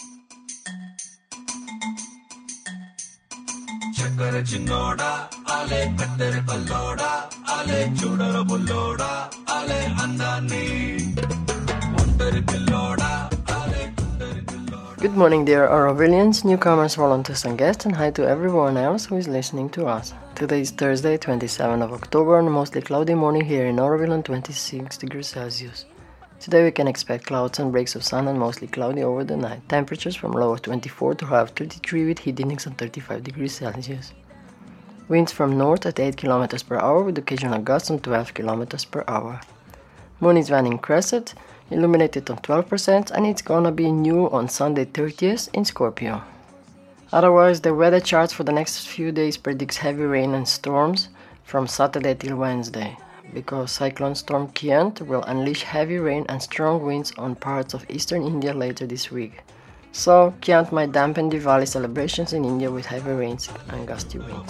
చక్కర చిన్నోడా ఆలే కత్తెర కల్లోడా ఆలే చూడర బుల్లోడా ఆలే అందాన్ని ఒంటరి పిల్లోడా ఆలే కుందరి పిల్లోడా. Good morning, dear Aurovilians, newcomers, volunteers and guests, and hi to everyone else who is listening to us. Today is Thursday, 27th of October, and mostly cloudy morning here in Auroville and 26 degrees Celsius. Today we can expect clouds and breaks of sun and mostly cloudy over the night. Temperatures from low of 24 to high of 33 with heat index on 35 degrees Celsius. Winds from north at 8 km per hour with occasional gusts on 12 km per hour. Moon is waning crescent, illuminated on 12%, and it's gonna be new on Sunday 30th in Scorpio. Otherwise, the weather charts for the next few days predicts heavy rain and storms from Saturday till Wednesday, because cyclone storm Kyant will unleash heavy rain and strong winds on parts of eastern India later this week. So, Kyant might dampen Diwali celebrations in India with heavy rains and gusty winds.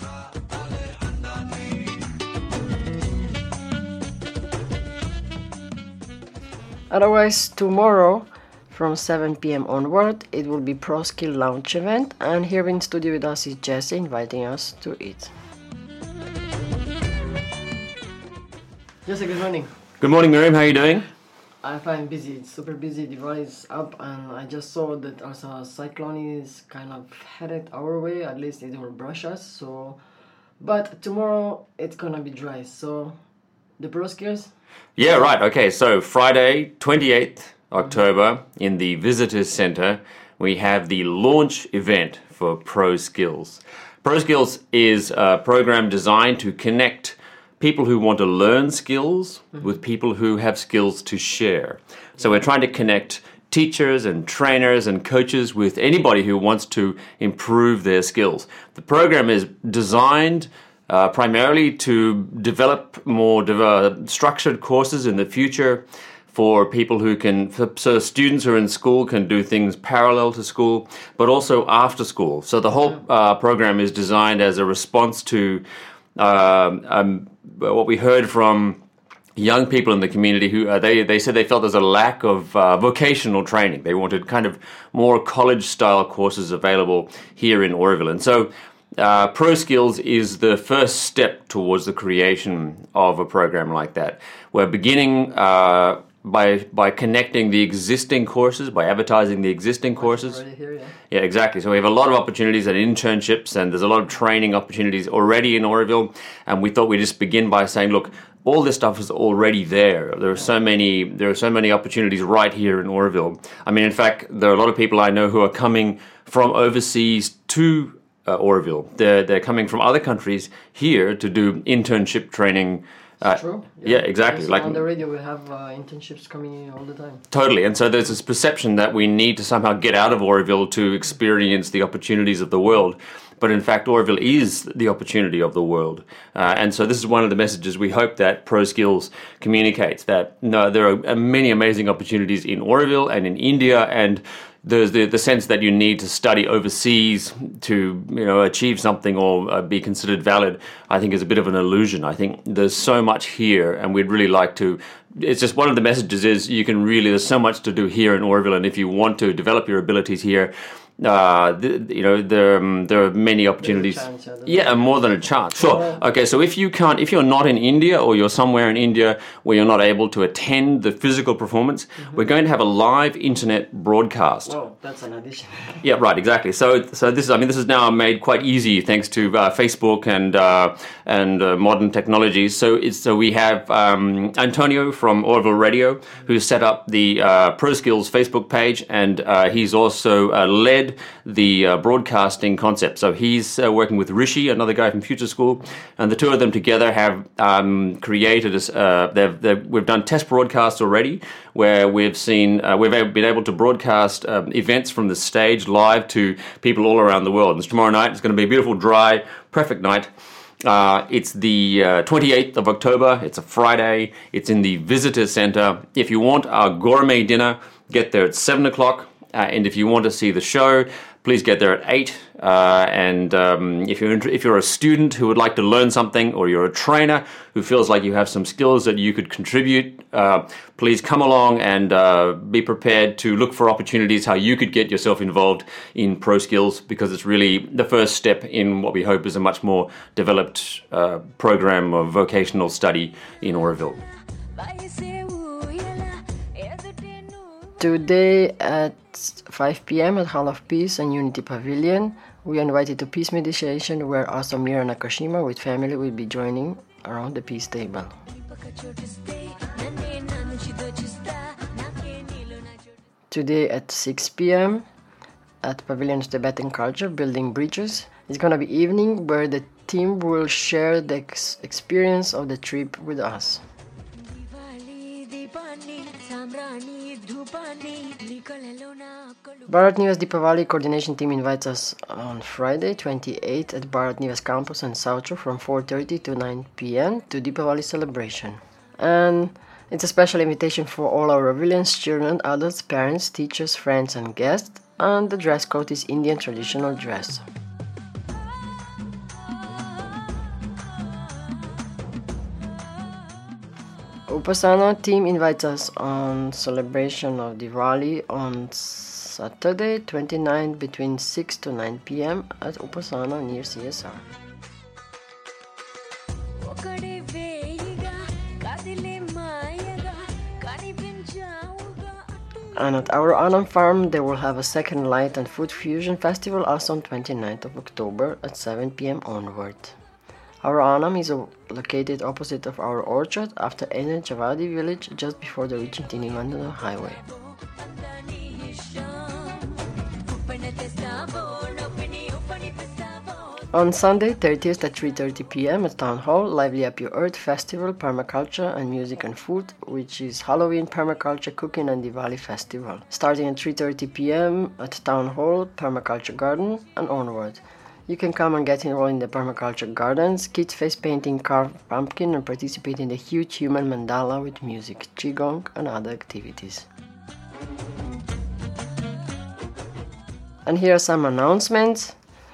Otherwise, tomorrow from 7 p.m. onward, it will be ProSkill launch event, and here in studio with us is Jesse inviting us to eat. Jesse, good morning. Good morning, Miriam. How are you doing? I'm fine, busy. It's super busy. Diwali is up, and I just saw that also a cyclone is kind of headed our way. At least it will brush us. So, but tomorrow it's gonna be dry. So, the ProSkills. Yeah, right. Okay, so Friday, 28th October, in the Visitors Centre, we have the launch event for ProSkills. ProSkills is a program designed to connect people who want to learn skills with people who have skills to share. So we're trying to connect teachers and trainers and coaches with anybody who wants to improve their skills. The program is designed primarily to develop more structured courses in the future for people who can, so students who are in school can do things parallel to school, but also after school. So the whole program is designed as a response to what we heard from young people in the community who they said they felt there's a lack of vocational training. They wanted kind of more college-style courses available here in Auroville. And so ProSkills is the first step towards the creation of a program like that. We're beginning by connecting the existing courses, by advertising the existing courses. Here, Yeah, exactly. So we have a lot of opportunities and internships, and there's a lot of training opportunities already in Auroville. And we thought we'd just begin by saying, look, all this stuff is already there. There are so many opportunities right here in Auroville. I mean, in fact, there are a lot of people I know who are coming from overseas to Auroville. They're coming from other countries here to do internship training. True. Yeah, exactly. Yes, like on the radio, we have internships coming in all the time. Totally. And so there's this perception that we need to somehow get out of Auroville to experience the opportunities of the world. But in fact, Auroville is the opportunity of the world. And so this is one of the messages we hope that ProSkills communicates, that no, there are many amazing opportunities in Auroville and in India, and there's the sense that you need to study overseas to achieve something or be considered valid, I think is a bit of an illusion. I think there's so much here, and we'd really like to. It's just one of the messages is there's so much to do here in Auroville, and if you want to develop your abilities here, there are many opportunities. More than a chance. Sure. Okay, so if you're not in India or you're somewhere in India where you're not able to attend the physical performance, we're going to have a live internet broadcast. Oh, that's an addition. Yeah, right, exactly. So this is now made quite easy thanks to Facebook and modern technologies. So we have Antonio from Auroville Radio who set up the ProSkills Facebook page, and he's also led the broadcasting concept. So he's working with Rishi, another guy from Future School, and the two of them together have created we've done test broadcasts already where we've been able to broadcast events from the stage live to people all around the world. And tomorrow night it's going to be a beautiful, dry, perfect night. It's the 28th of October. It's a Friday. It's in the Visitors Centre. If you want our gourmet dinner, get there at 7 o'clock. And if you want to see the show, please get there at 8. And if you're a student who would like to learn something, or you're a trainer who feels like you have some skills that you could contribute, please come along and be prepared to look for opportunities how you could get yourself involved in ProSkills, because it's really the first step in what we hope is a much more developed program of vocational study in Oroville. Today at 5 p.m. at Hall of Peace and Unity Pavilion, we are invited to Peace Meditation, where Asamira Nakashima with family will be joining around the peace table. Today at 6 p.m. at Pavilion of Tibetan Culture, Building Bridges, it's going to be evening where the team will share the experience of the trip with us. Bharat Nivas Deepavali coordination team invites us on Friday 28th at Bharat Nivas campus in South Shore from 4:30 to 9 p.m. to Deepavali celebration. And it's a special invitation for all our Orovilleans, children, adults, parents, teachers, friends and guests, and the dress code is Indian traditional dress. Upasana team invites us on celebration of Diwali on Saturday 29th between 6 to 9 p.m. at Upasana near CSR. And at our Anam farm, they will have a second light and food fusion festival also on 29th of October at 7 p.m. onward. Our Anam is located opposite of our orchard after Ene Javadi village, just before the reaching Tinimandana highway. On Sunday 30th at 3:30 p.m. at Town Hall, Lively Up Your Earth Festival, Permaculture and Music and Food, which is Halloween, Permaculture, Cooking and Diwali Festival. Starting at 3:30 p.m. at Town Hall, Permaculture Garden and onward. You can come and get enrolled in the permaculture gardens, kids face painting, carve pumpkin and participate in the huge human mandala with music, qigong and other activities. And here are some announcements.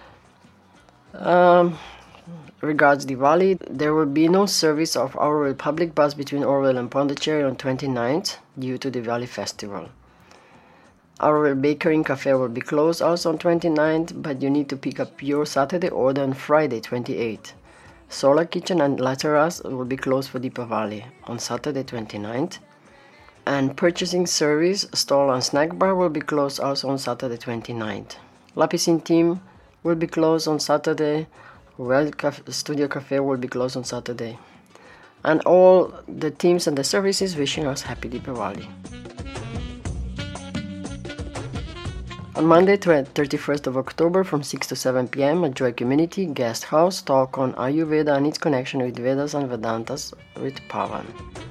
Regards Diwali, there will be no service of Oroville public bus between Oroville and Pondicherry on 29th due to Diwali festival. Our bakery and cafe will be closed also on 29th, but you need to pick up your Saturday order on Friday 28th. Solar Kitchen and La Terrace will be closed for Deepavali on Saturday 29th. And purchasing service, stall and snack bar will be closed also on Saturday 29th. La Piscine team will be closed on Saturday. Studio Cafe will be closed on Saturday. And all the teams and the services wishing us happy Deepavali. On Monday, 31st of October from 6 to 7 p.m. at Joy Community Guest House, talk on Ayurveda and its connection with Vedas and Vedantas with Pavan.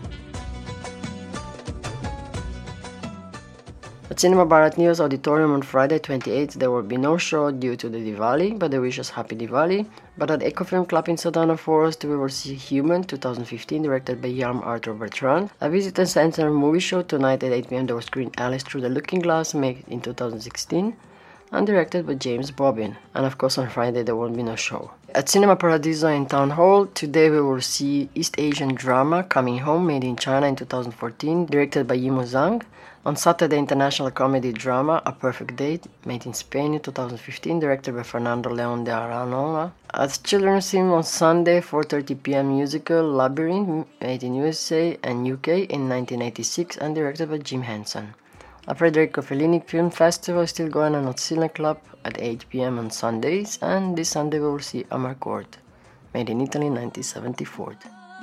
At Cinema Bharat Nivas Auditorium on Friday 28th, there will be no show due to the Diwali, but they wish us happy Diwali. But at Ecofilm Club in Sadhana Forest, we will see Human 2015, directed by Yarm Arthur Bertrand. A visitor center movie show tonight at 8 p.m. They will screen Alice Through the Looking Glass, made in 2016, and directed by James Bobbin. And of course on Friday there won't be no show. At Cinema Paradiso in Town Hall, today we will see East Asian drama Coming Home, made in China in 2014, directed by Yimou Zhang. On Saturday, international comedy drama A Perfect Date, made in Spain in 2015, directed by Fernando León de Aranoa. At Children's Cinema on Sunday, 4:30 p.m. musical Labyrinth, made in USA and UK in 1986 and directed by Jim Henson. A Federico Fellini Film Festival is still going on at Silna Club at 8 p.m. on Sundays, and this Sunday we will see Amarcord, made in Italy in 1974.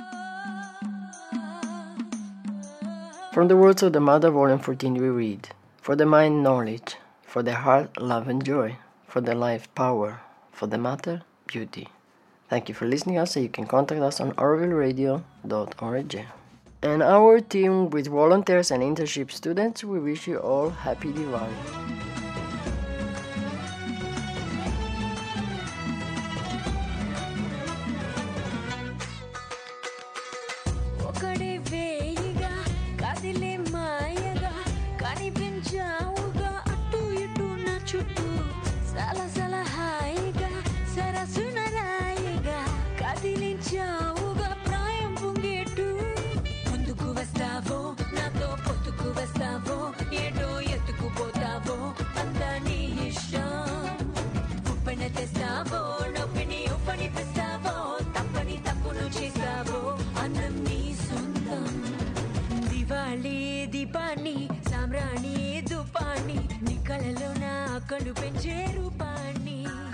From the words of the Mother, Volume 14, we read, For the mind, knowledge, for the heart, love and joy, for the life, power, for the matter, beauty. Thank you for listening us, and you can contact us on orvilleradio.org. And our team with volunteers and internship students, we wish you all happy Diwali. గాలి దీపాన్ని సామ్రాణి దుపాన్ని నీ కళలో నా కళ్ళు పెంచే రూపాన్ని